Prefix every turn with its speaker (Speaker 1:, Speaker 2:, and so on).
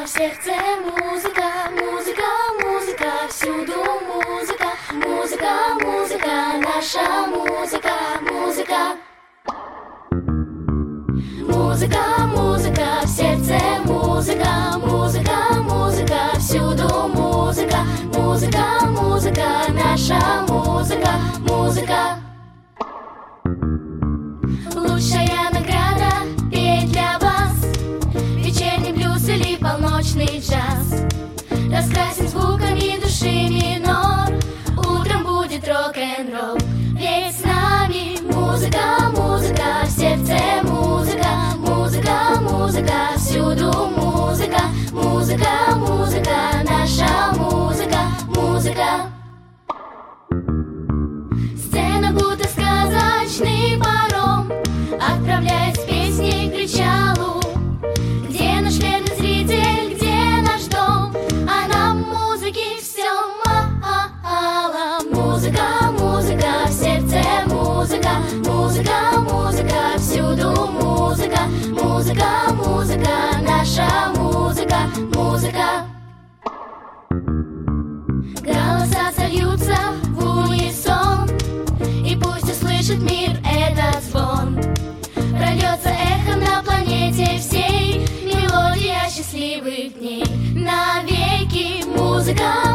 Speaker 1: в сердце музыка, музыка, музыка, всюду музыка, музыка, музыка, наша музыка, музыка. Музыка, музыка, в сердце музыка, музыка, музыка, всюду музыка, музыка, музыка, наша музыка, музыка. Лучшая награда петь для вас вечерний блюз или полночный джаз. Раскрасим звуками души минор, утром будет рок-н-ролл. Ведь с нами музыка, музыка, в сердце музыка, музыка, музыка, всюду музыка, музыка, музыка, наша музыка, музыка. Сцена будто сказочный паром отправляет с песней к причалу, где наш верный зритель, где наш дом, а нам музыки все мало. Музыка, музыка, в сердце музыка, музыка, музыка, всюду музыка, музыка, музыка, наша музыка, музыка. Голоса сольются в унисон, и пусть услышит мир этот звон. Прольется эхом на планете всей мелодия счастливых дней. Навеки музыка,